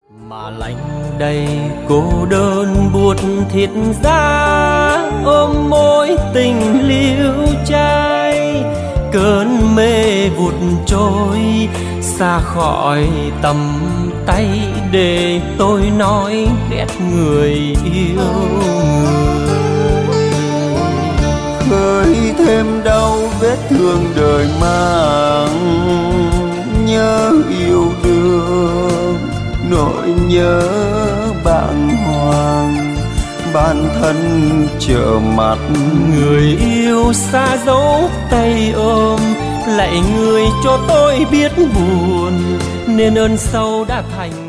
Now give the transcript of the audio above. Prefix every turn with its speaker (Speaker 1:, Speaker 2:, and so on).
Speaker 1: Mà lạnh đầy cô đơn buốt thiết giá, ôm mối tình liêu trai. Cơn mê vụt trôi xa khỏi tầm tay, để tôi nói ghét người yêu người.
Speaker 2: Khơi thêm đau vết thương đời mang, nhớ yêu đương nỗi nhớ bàng hoàng. Bản thân trở mặt
Speaker 1: người yêu xa dấu tay ôm, lạy người cho tôi biết buồn, nên ơn sâu đã thành